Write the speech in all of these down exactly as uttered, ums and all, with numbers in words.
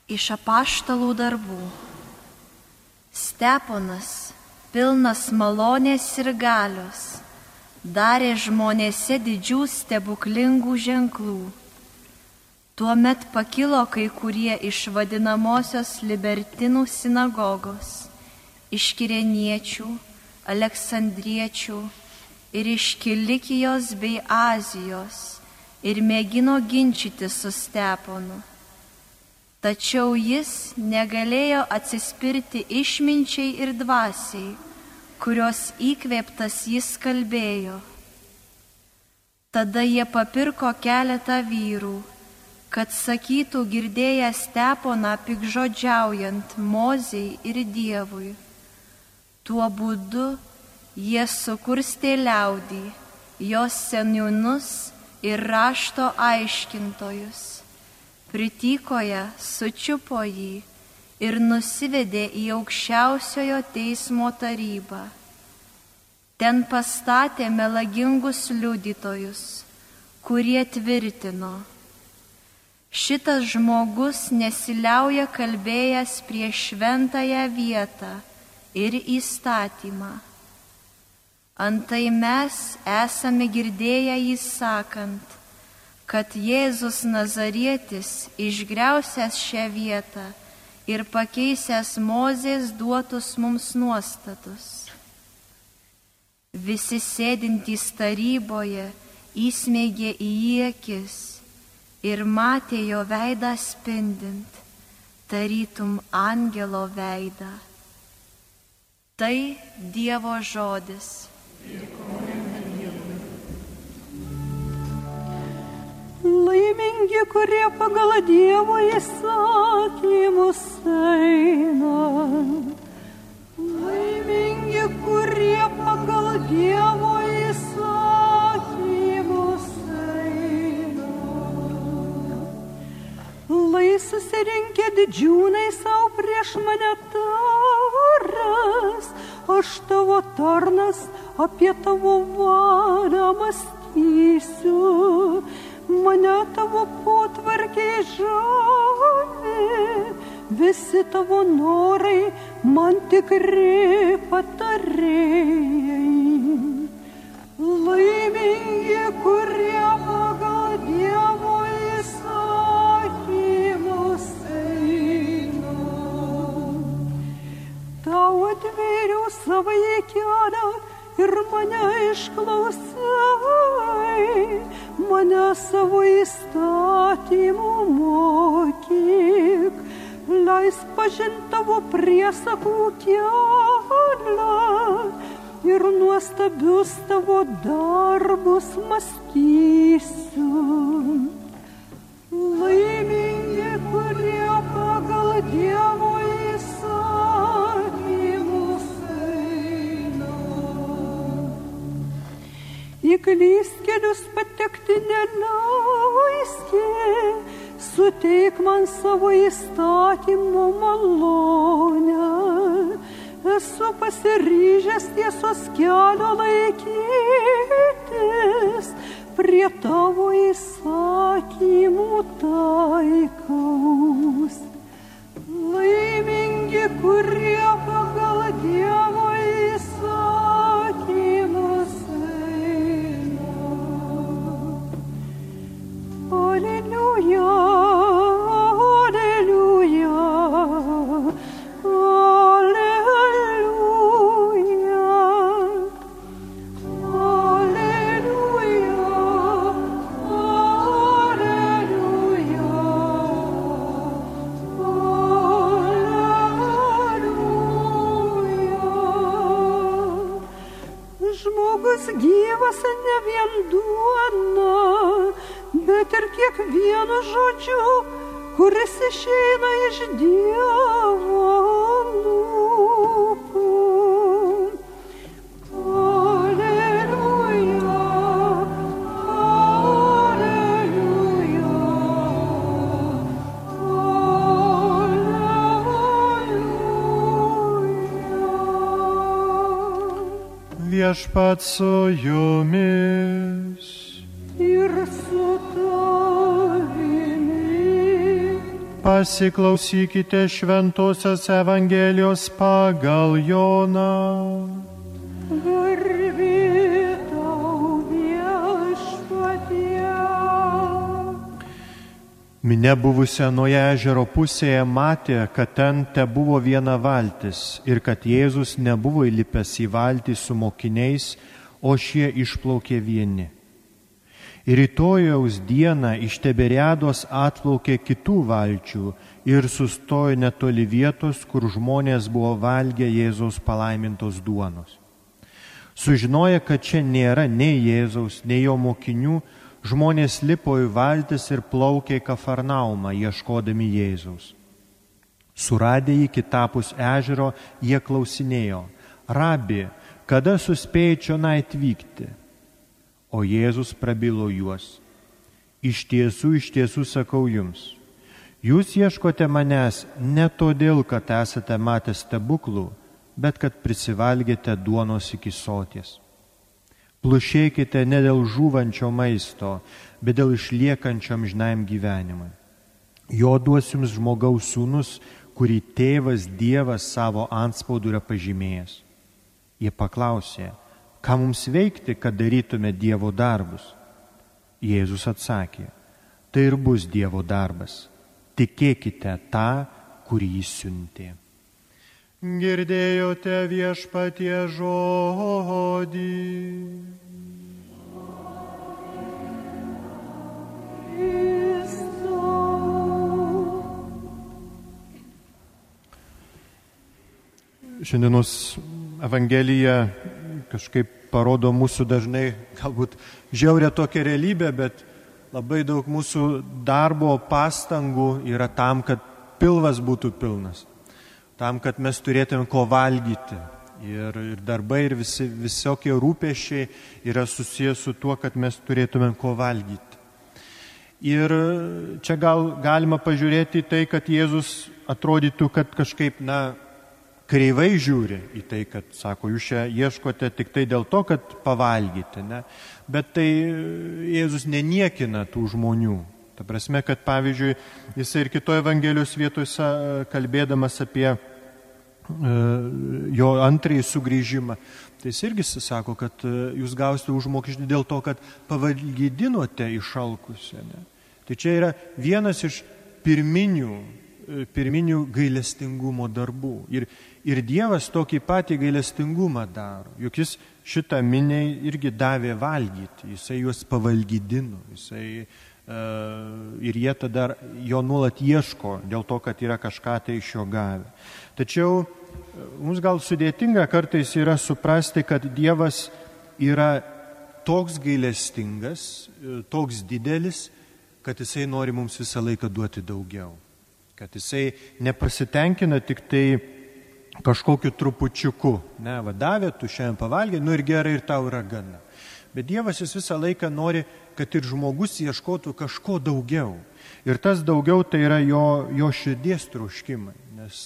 Iš apaštalų darbų. Steponas, pilnas malonės ir galios, darė žmonėse didžių stebuklingų ženklų. Tuomet pakilo kai kurie iš vadinamosios libertinų sinagogos, iš Kireniečių, Aleksandriečių ir iš Kilikijos bei Azijos ir mėgino ginčyti su Steponu. Tačiau jis negalėjo atsispirti išminčiai ir dvasiai, kurios įkvėptas jis kalbėjo. Tada jie papirko keletą vyrų, kad sakytų girdėję Steponą pikžodžiaujant Mozei ir Dievui. Tuo būdu jie sukurstė liaudį, jos seniūnus ir rašto aiškintojus. Pritykoje sučiupo jį ir nusivedė į aukščiausiojo teismo tarybą. Ten pastatė melagingus liudytojus, kurie tvirtino: šitas žmogus nesiliauja kalbėjęs prieš šventąją vietą ir įstatymą. Antai mes esame girdėję jį sakant, kad Jėzus Nazarietis išgriausęs šią vietą ir pakeisęs Mozės duotus mums nuostatus. Visi sėdintys taryboje įsmeigė į jį akis ir matė jo veidą spindint, tarytum angelo veidą. Tai Dievo žodis. Laimingi, kurie pagal Dievo įsakymus eina. Laimingi, kurie pagal Dievo įsakymus eina. Lai susirinkę didžiūnai savo prieš mane taras, aš tavo tarnas apie tavo valią mąstysiu. Mane tavo potvarkiai žavi, visi tavo norai man tikri patarėjai. Laimingi, kurie pagal Dievo įsakymus eina. Tau atvėriau savąjį kelią ir mane išklausai, mane savo įstatymų mokyk, leis pažint tavo priesakų kelią ir nuostabius tavo darbus mąstysiu. Laimingi, kurie pagal Dievo įsakymus eina. Į klystkelius patekti neleiski, suteik man savo įstatymo malonę. Esu pasiryžęs tiesos kelio laikytis, prie tavo įsakymų taikaus. Laimingi, kurie pagal Dievo įsakymus eina. Aleliuja, aleliuja, aleliuja, aleliuja, aleliuja. Žmogus gyvas ne vien duona, bet ir kiekvienu žodžiu, kuris išeina iš Dievo lūpų. Aleliuja, aleliuja, aleliuja. Viešpats su jumis. Ir su tavimi. Pasiklausykite Šventosios Evangelijos pagal Joną. Garbė tau Viešpatie. Minia buvusi anoje ežero pusėje matė, kad ten tebuvo viena valtis ir kad Jėzus nebuvo įlipęs į valtį su mokiniais, o šie išplaukė vieni. Ir rytojaus dieną iš Tiberiados atplaukė kitų valčių ir sustojo netoli vietos, kur žmonės buvo valgę Jėzaus palaimintos duonos. Sužinoję, kad čia nėra nei Jėzaus, nei jo mokinių, žmonės lipo į valtis ir plaukė į Kafarnaumą, ieškodami Jėzaus. Suradę jį kitapus ežero, jie klausinėjo: Rabi, kada suspėjai čionai atvykti? O Jėzus prabilo juos: Iš tiesų, iš tiesų sakau jums, jūs ieškote manęs ne todėl, kad esate matę stebuklų, bet kad prisivalgėte duonos iki soties. Plušėkite ne dėl žūvančio maisto, bet dėl išliekančio amžinajam gyvenimui. Jo duos jums žmogaus sūnus, kurį tėvas Dievas savo antspaudu yra pažymėjęs. Jie paklausė: Ką mums veikti, kad darytume Dievo darbus? Jėzus atsakė: Tai ir bus Dievo darbas. Tikėkite tą, kurį jis siuntė. Girdėjote Viešpatie žodį. Šiandienos Evangelija kažkaip parodo mūsų dažnai galbūt žiaurę tokią realybę, bet labai daug mūsų darbo pastangų yra tam, kad pilvas būtų pilnas, tam, kad mes turėtume ko valgyti. Ir, ir darbai, ir visi, visokie rūpesčiai yra susijęs su tuo, kad mes turėtume ko valgyti. Ir čia gal galima pažiūrėti į tai, kad Jėzus atrodytų, kad kažkaip, na, kreivai žiūri į tai, kad, sako, jūs čia ieškote tik tai dėl to, kad pavalgyti, ne? Bet tai Jėzus neniekina tų žmonių. Ta prasme, kad pavyzdžiui, jis ir kitoje Evangelijos vietose kalbėdamas apie e, jo antrąjį sugrįžimą, tai jis irgi sako, kad jūs gausite užmokestį dėl to, kad pavalgydinote išalkusią. Ne? Tai čia yra vienas iš pirminių, pirminių gailestingumo darbų. Ir Ir Dievas tokį patį gailestingumą daro. Juk jis šitą miniai irgi davė valgyti, jisai juos pavalgydino, jisai, uh, ir jie tada jo nuolat ieško dėl to, kad yra kažką tai iš jo gavę. Tačiau mums gal sudėtinga kartais yra suprasti, kad Dievas yra toks gailestingas, toks didelis, kad jisai nori mums visą laiką duoti daugiau. Kad jisai nepasitenkina tik tai kažkokiu trupučiuku. Ne, va, davė, tu šiandien pavalgė, nu ir gerai, ir tau yra gana. Bet Dievas jis visą laiką nori, kad ir žmogus ieškotų kažko daugiau. Ir tas daugiau tai yra jo, jo širdies troškimai. Nes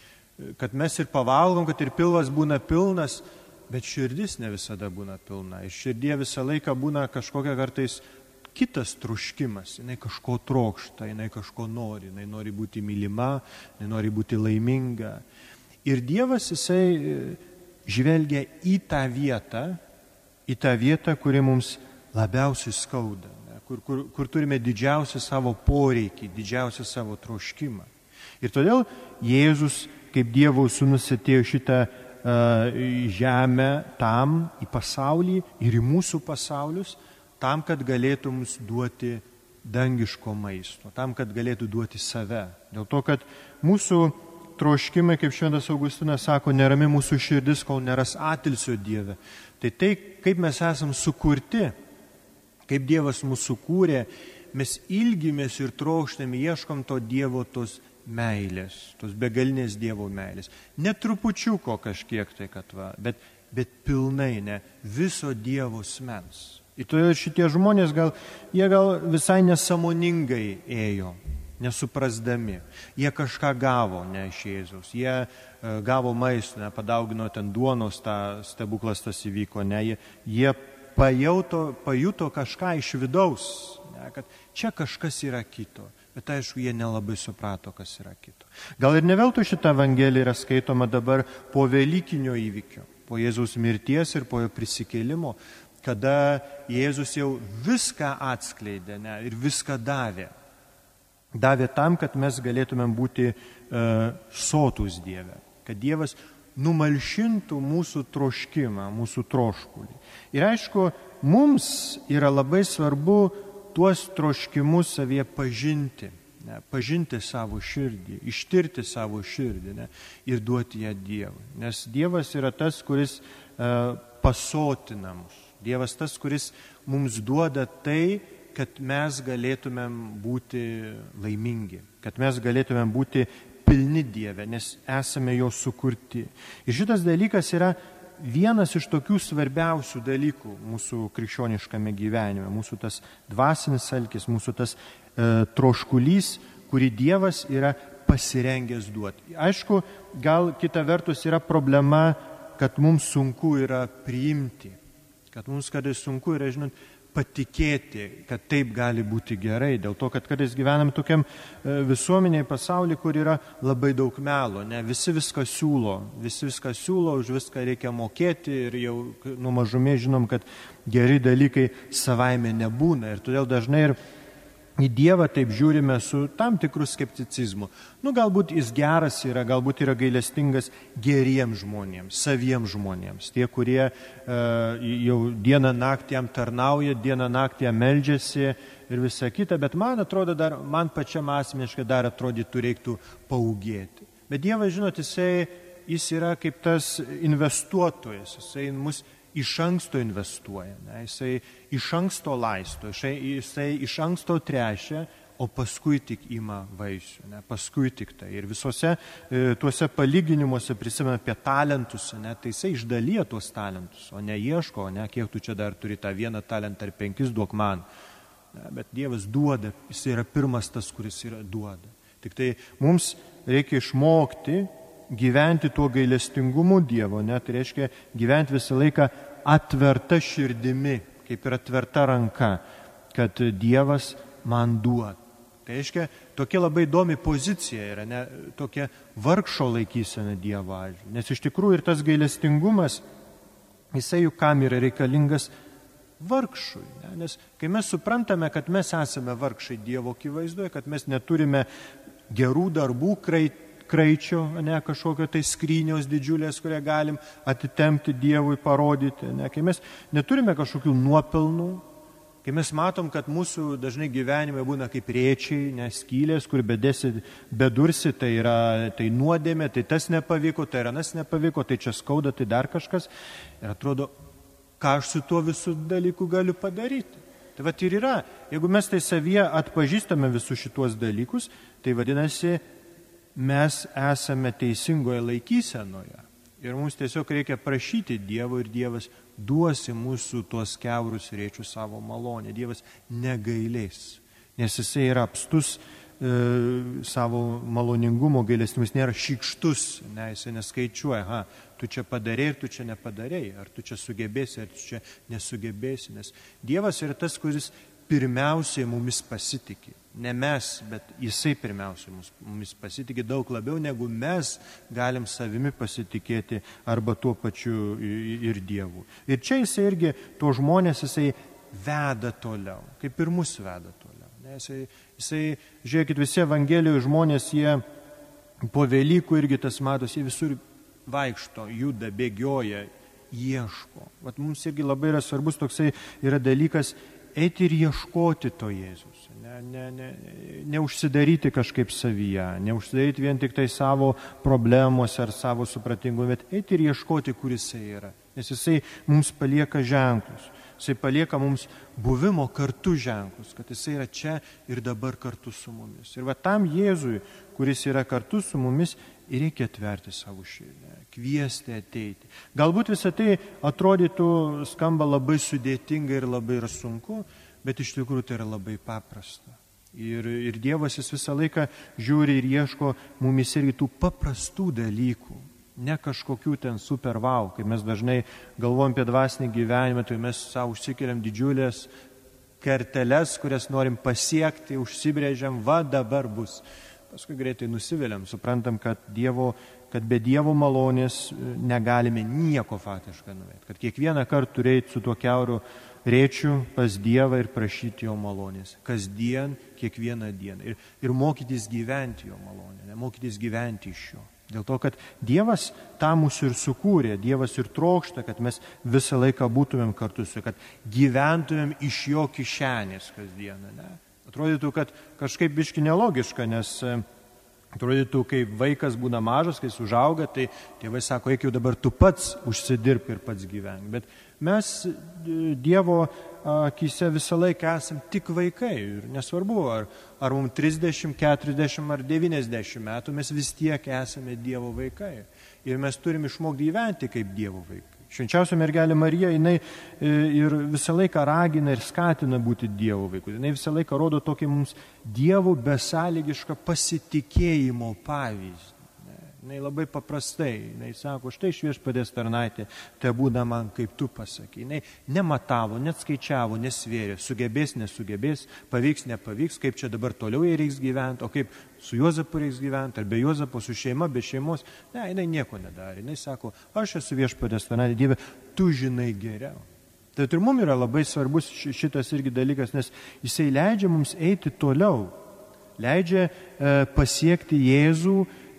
kad mes ir pavalgom, kad ir pilvas būna pilnas, bet širdis ne visada būna pilna. Ir širdie visą laiką būna kažkokia kartais kitas troškimas. Jinai kažko trokšta, jinai kažko nori, jinai nori būti mylima, jinai nori būti laiminga. Ir Dievas jisai žvelgia į tą vietą, į tą vietą, kuri mums labiausiai skauda, ne? kur, kur, kur turime didžiausią savo poreikį, didžiausią savo troškimą. Ir todėl Jėzus, kaip Dievo sūnus, atėjo šitą uh, žemę tam, į pasaulį ir į mūsų pasaulius, tam, kad galėtų mums duoti dangiško maisto, tam, kad galėtų duoti save. Dėl to, kad mūsų troškimai, kaip šventas Augustinas sako, nerami mūsų širdis, kol neras atilsio Dieve. Tai tai, kaip mes esam sukurti, kaip Dievas mūsų kūrė, mes ilgimės ir trokštame, ieškom to Dievo tos meilės, tos begalinės Dievo meilės. Ne trupučiuko kažkiek tai, kad va, bet, bet pilnai, ne, viso Dievo smens. Ir todėl šitie žmonės gal, jie gal visai nesąmoningai ėjo, nesuprasdami. Jie kažką gavo, ne iš Jėzaus. Jie uh, gavo maistą, ne, padaugino ten duonos, tą stebuklas tas įvyko, ne. Jie, jie pajauto, pajuto kažką iš vidaus, ne, kad čia kažkas yra kito. bet aišku, jie nelabai suprato, kas yra kito. Gal ir ne veltui šita Evangelija yra skaitoma dabar po Velykinio įvykio, po Jėzaus mirties ir po jo prisikėlimo, kada Jėzus jau viską atskleidė, ne, ir viską davė. Davė tam, kad mes galėtumėm būti uh, sotūs Dieve, kad Dievas numalšintų mūsų troškimą, mūsų troškulį. Ir aišku, mums yra labai svarbu tuos troškimus savyje pažinti, ne, pažinti savo širdį, ištirti savo širdį, ne, ir duoti ją Dievui. Nes Dievas yra tas, kuris uh, pasotina mus. Dievas tas, kuris mums duoda tai, kad mes galėtumėm būti laimingi, kad mes galėtumėm būti pilni Dieve, nes esame jo sukurti. Ir šitas dalykas yra vienas iš tokių svarbiausių dalykų mūsų krikščioniškame gyvenime, mūsų tas dvasinis alkis, mūsų tas e, troškulys, kurį Dievas yra pasirengęs duoti. Aišku, gal kita vertus yra problema, kad mums sunku yra priimti, kad mums kartais sunku yra, žinot, patikėti, kad taip gali būti gerai, dėl to, kad kartais gyvenam tokiam visuomeniai pasaulyje, kur yra labai daug melo, ne, visi viską siūlo, visi viską siūlo, už viską reikia mokėti ir jau nuo mažumės žinom, kad geri dalykai savaime nebūna ir todėl dažnai ir į Dievą taip žiūrime su tam tikrų skepticizmu. Nu, galbūt jis geras yra, galbūt yra gailestingas geriems žmonėms, saviems žmonėms. Tie, kurie e, jau dieną naktį jam tarnauja, dieną naktį jam meldžiasi ir visa kita, bet man atrodo, dar, man pačiam asmeniškai dar atrodytų reiktų paūgėti. Bet Dievas, žinot, jisai, jis yra kaip tas investuotojas, jisai mus iš anksto investuoja, ne? Jisai iš anksto laisto, jisai, jisai iš anksto trešia, o paskui tik ima vaisių, ne? Paskui tik tai. Ir visose e, tuose palyginimuose prisimena apie talentus, ne? Tai jisai išdalyja tuos talentus, o ne ieško, ne? Kiek tu čia dar turi tą vieną talentą ar penkis, duok man. Ne? Bet Dievas duoda, jis yra pirmas tas, kuris yra duoda. Tik tai mums reikia išmokti gyventi tuo gailestingumu Dievo, ne? Tai reiškia gyventi visą laiką atverta širdimi, kaip ir atverta ranka, kad Dievas man duoda. Tai reiškia, tokia labai įdomi pozicija yra, ne? Tokia vargšo laikysena Dievo atžvilgiu. Nes iš tikrųjų ir tas gailestingumas, jisai juk kam yra reikalingas vargšui. Ne? Nes kai mes suprantame, kad mes esame vargšai Dievo akivaizdoje, kad mes neturime gerų darbų, kreit, kraičio, ne, kažkokio tai skrynios didžiulės, kurią galim atitempti Dievui, parodyti. Ne, kai mes neturime kažkokių nuopelnų, kai mes matom, kad mūsų dažnai gyvenime būna kaip rėčiai, neskylės, kur bedėsi, bedursi, tai yra tai nuodėmė, tai tas nepavyko, tai yra nas nepavyko, tai čia skauda, tai dar kažkas. Ir atrodo, ką aš su tuo visų dalykų galiu padaryti. Tai vat ir yra, jeigu mes tai savyje atpažįstame visus šituos dalykus, tai vadinasi, mes esame teisingoje laikysenoje ir mums tiesiog reikia prašyti Dievo ir Dievas duosi mūsų tuos keurus rėčius savo malonę. Dievas negailės, nes jisai yra apstus e, savo maloningumo gailestimis, nėra šykštus, ne, jisai neskaičiuoja, ha, tu čia padarėjai ir tu čia nepadarėjai, ar tu čia sugebėsi, ar tu čia nesugebėsi, nes Dievas yra tas, kuris pirmiausiai mumis pasitikė. Ne mes, bet jisai pirmiausia mumis pasitikė daug labiau, negu mes galim savimi pasitikėti arba tuo pačiu ir Dievu. Ir čia jisai irgi, tuo žmonės jisai veda toliau, kaip ir mus veda toliau. Ne, jisai, jisai, žiūrėkit, visi Evangelijos žmonės, jie po Velykų irgi tas matos, jie visur vaikšto, juda, bėgioja, ieško. Vat mums irgi labai yra svarbus toksai yra dalykas, eiti ir ieškoti to Jėzus, ne, ne, ne, neužsidaryti kažkaip savyje, neužsidaryti vien tik tai savo problemuose ar savo supratingu, bet eiti ir ieškoti, kur jisai yra. Nes jisai mums palieka ženklus, jisai palieka mums buvimo kartu ženklus, kad jisai yra čia ir dabar kartu su mumis. Ir va tam Jėzui, kuris yra kartu su mumis, ir reikia atverti savo širdį, kviesti ateiti. Galbūt visą tai atrodytų, skamba labai sudėtinga ir labai yra sunku, bet iš tikrųjų tai yra labai paprasta. Ir, ir Dievas jis visą laiką žiūri ir ieško mumis irgi tų paprastų dalykų, ne kažkokių ten super wow. Kai mes dažnai galvojam apie dvasinį gyvenimą, tai mes savo užsikeliam didžiulės kerteles, kurias norim pasiekti, užsibrėžiam, va dabar bus. Paskui greitai nusiviliam, suprantam, kad, dievo, kad be Dievo malonės negalime nieko faktiškai nuveikti. Kad kiekvieną kartą turėti su tuo kiauru rėčiu pas Dievą ir prašyti Jo malonės. Kasdien, kiekvieną dieną. Ir, ir mokytis gyventi Jo malonę, ne, mokytis gyventi iš Jo. Dėl to, kad Dievas tą mūsų ir sukūrė, Dievas ir trokšta, kad mes visą laiką būtumėm kartu su, kad gyventumėm iš Jo kišenės kasdieną. Ne? Atrodytų, kad kažkaip biški nelogiška, nes atrodytų, kai vaikas būna mažas, kai jis užauga, tai tėvai sako, eik jau dabar tu pats užsidirbk ir pats gyvenk. Bet mes Dievo akyse visą laiką esam tik vaikai. Ir nesvarbu, ar, ar mums trisdešimt, keturiasdešimt ar devyniasdešimt metų, mes vis tiek esame Dievo vaikai. Ir mes turim išmokti gyventi kaip Dievo vaikai. Švenčiausia mergelė Marija, jinai ir visą laiką ragina ir skatina būti Dievo vaiku. Jinai visą laiką rodo tokį mums Dievo besąlygišką pasitikėjimo pavyzdį. Jinai labai paprastai, jinai sako, štai Viešpaties tarnaitė, te būna man kaip tu pasakei. Jinai nematavo, net skaičiavo, nesvėrė, sugebės, nesugebės, pavyks, nepavyks, kaip čia dabar toliau jai reiks gyventi, o kaip su Juozapu reiks gyventi, ar be Juozapo, su šeima, be šeimos. Ne, jinai nieko nedarė. Jinai sako, aš esu Viešpaties tarnaitė, Dieve, tu žinai geriau. Tai ir mums yra labai svarbus šitas irgi dalykas, nes jisai leidžia mums eiti toliau, leidžia e, pasiekti Jėzų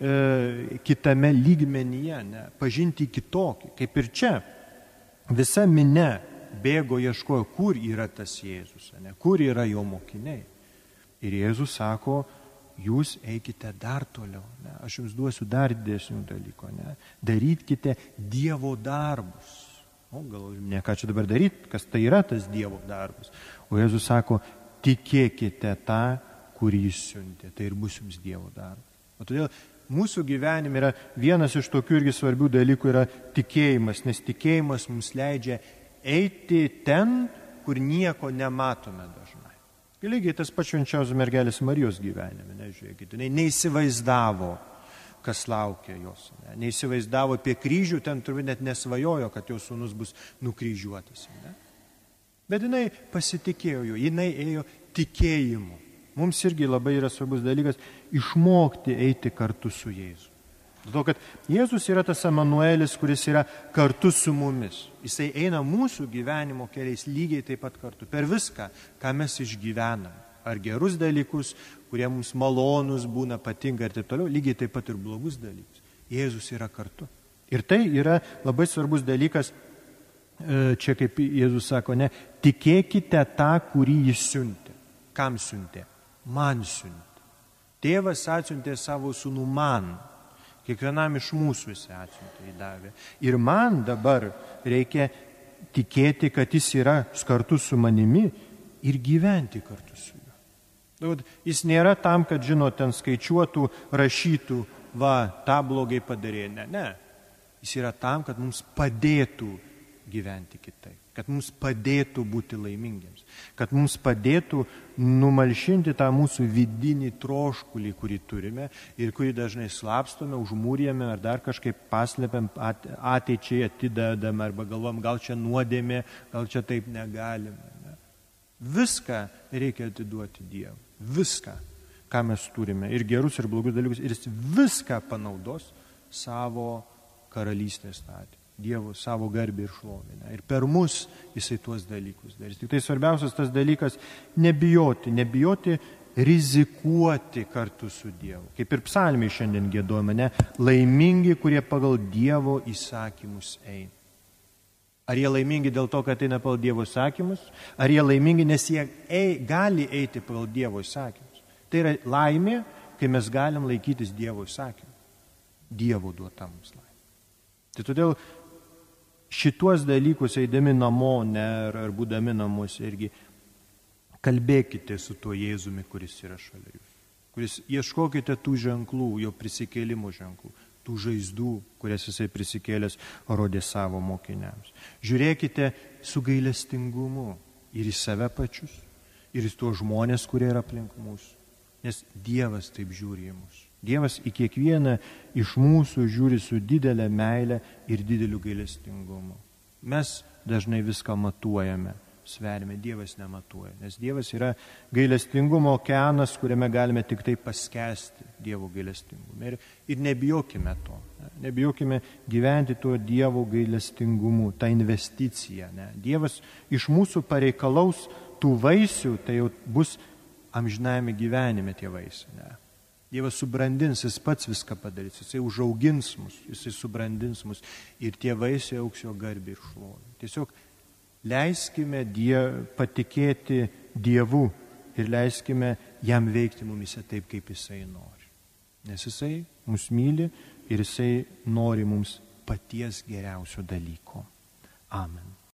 e, kitame lygmenyje, ne, pažinti kitokį. Kaip ir čia, visa minia bėgo ieškojo, kur yra tas Jėzus, ne, kur yra jo mokiniai. Ir Jėzus sako, jūs eikite dar toliau, ne, aš jums duosiu dar didesnių dalykų, ne, darykite Dievo darbus. O gal ne ką čia dabar daryti, kas tai yra tas Dievo darbas. O Jėzus sako, tikėkite tą, kurį jis siuntė, tai ir bus jums Dievo darbas. O todėl mūsų gyvenime yra vienas iš tokių irgi svarbių dalykų yra tikėjimas, nes tikėjimas mums leidžia eiti ten, kur nieko nematome dažnai. Lygiai tas pats švenčiausios mergelės Marijos gyvenime, nežiūrėkite, jinai neįsivaizdavo, kas laukia jos. Ne? Neįsivaizdavo apie kryžių, ten turbūt net nesvajojo, kad jos sūnus bus nukryžiuotas. Ne? Bet jinai pasitikėjo jo, jinai ėjo tikėjimu. Mums irgi labai yra svarbus dalykas išmokti eiti kartu su Jėzu. Dėl to, kad Jėzus yra tas Emanuelis, kuris yra kartu su mumis. Jisai eina mūsų gyvenimo keliais lygiai taip pat kartu. Per viską, ką mes išgyvenam. Ar gerus dalykus, kurie mums malonus būna, patinka ir taip toliau, lygiai taip pat ir blogus dalykus. Jėzus yra kartu. Ir tai yra labai svarbus dalykas, čia kaip Jėzus sako, ne, tikėkite tą, kurį jis siuntė. Kam siuntė? Man siuntė. Tėvas atsiuntė savo sūnų man. Kiekvienam iš mūsų jis atsiuntė įdavė. Ir man dabar reikia tikėti, kad jis yra kartu su manimi ir gyventi kartu su juo. Jis nėra tam, kad, žinot, ten skaičiuotų, rašytų, va, tą blogai padarė. Ne, ne. Jis yra tam, kad mums padėtų gyventi kitaip. Kad mums padėtų būti laimingiems. Kad mums padėtų numalšinti tą mūsų vidinį troškulį, kurį turime ir kurį dažnai slapstome, užmūrėme ar dar kažkaip paslėpiam ateičiai, atidedame arba galvom, gal čia nuodėmė, gal čia taip negalime. Ne? Viską reikia atiduoti Dievui. Viską, ką mes turime, ir gerus, ir blogus dalykus, ir jis viską panaudos savo karalystės statymui. Dievo savo garbę ir šlovę. Ir per mus jisai tuos dalykus darys. Tik tai svarbiausias tas dalykas - nebijoti, nebijoti rizikuoti kartu su Dievu. Kaip ir psalmiai šiandien giedojame, ne? Laimingi, kurie pagal Dievo įsakymus eina. Ar jie laimingi dėl to, kad eina pagal Dievo įsakymus? Ar jie laimingi, nes jie ei, gali eiti pagal Dievo įsakymus? Tai yra laimė, kai mes galim laikytis Dievo įsakymų. Dievo duota mums laimė. Tai todėl šituos dalykus eidami namo, ne, ar, ar būdami namuose irgi kalbėkite su tuo Jėzumi, kuris yra šalia jūsų. Kuris ieškokite tų ženklų, jo prisikėlimo ženklų, tų žaizdų, kurias jisai prisikėlęs rodė savo mokiniams. Žiūrėkite su gailestingumu ir į save pačius, ir į tuos žmonės, kurie yra aplink mūsų. Nes Dievas taip žiūri į mus. Dievas į kiekvieną iš mūsų žiūri su didelė meilė ir dideliu gailestingumu. Mes dažnai viską matuojame sverime, Dievas nematuoja. Nes Dievas yra gailestingumo okeanas, kuriame galime tik tai paskesti Dievo gailestingume. Ir, ir nebijokime to. Ne? Nebijokime gyventi tuo Dievo gailestingumu, tą investiciją. Ne? Dievas iš mūsų pareikalaus tų vaisių, tai jau bus amžinajame gyvenime tie vaisiai. Ne? Dievas subrandins, jis pats viską padarys, jisai užaugins mus, jisai subrandins mus ir tie vaisiai auks jo garbė ir šlovė. Tiesiog leiskime die, patikėti Dievu ir leiskime jam veikti mumise taip, kaip jisai nori. Nes jisai mus myli ir jisai nori mums paties geriausio dalyko. Amen.